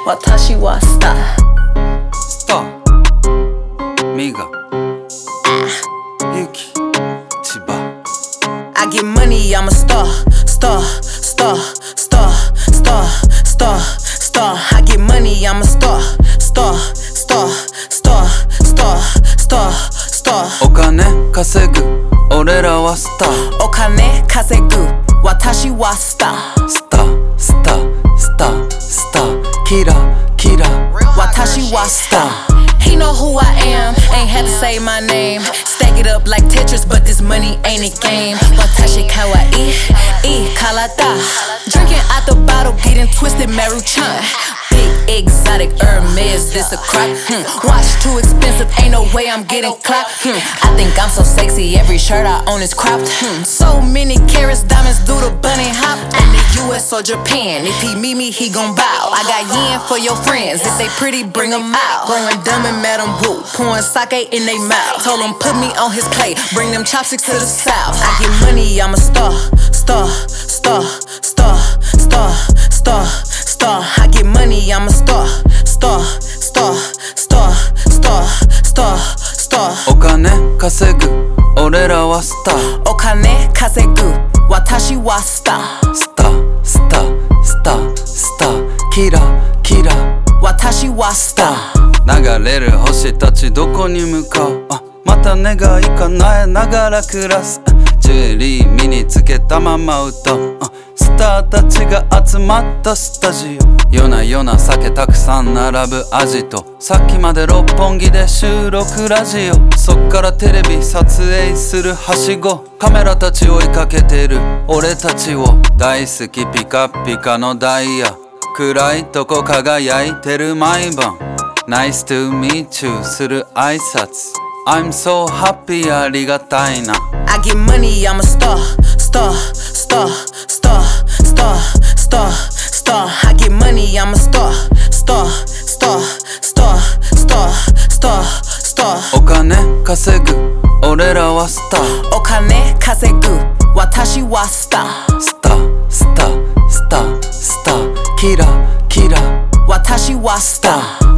私はスター。 スターミガユキ千葉 I get money, I'm a star, star, star, star, star, star, star. I get money, I'm a star, star, star, star, star, star, star. お金稼ぐ俺らはスター。 お金稼ぐ私はスター。 スタースタースタースターキラキラ私はスター。He know who I am, ain't had to say my name. Stack it up like Tetris, but this money ain't a game. Watashi kawaii, karada. Drinking out the bottle, getting twisted, Maruchan. Big exotic Hermes, this a crock. Watch too expensive, ain't no way I'm getting clocked. I think I'm so sexy, every shirt I own is cropped. So many carats, diamonds do the bunny hop. In the US or Japan, if he meet me, he gon' bow. I got yen for your friends, if they pretty, bring them out. Growing dumb and Madam Wu, pouring sake in they mouth. Told him put me on his plate, bring them chopsticks to the south. I get money, I'm a star, star, star, star, star, star, star. I get money, I'm a star, star, star, star, star, star, star. お金稼ぐ俺らはスター。 お金稼ぐ私はスター。 スタースタースタースターキラキラ私はスター。 流れる星たちどこに向かうまた願い叶えながら暮らすジュエリー身につけたまま歌うスターたちが集まったスタジオ夜な夜な酒たくさん並ぶアジトさっきまで六本木で収録ラジオそっからテレビ撮影するはしごカメラたち追いかけてる俺たちを大好きピカピカのダイヤ暗いとこ輝いてる毎晩Nice to meet you する挨拶 I'm so happy ありがたいな I get money, I'm a star, star, star, star, star, star, star. I get money, I'm a star, star, star, star, star, star, star. お金稼ぐ俺らはスター。 お金稼ぐ私はスター。 スタースタースタースターキラキラ私はスター。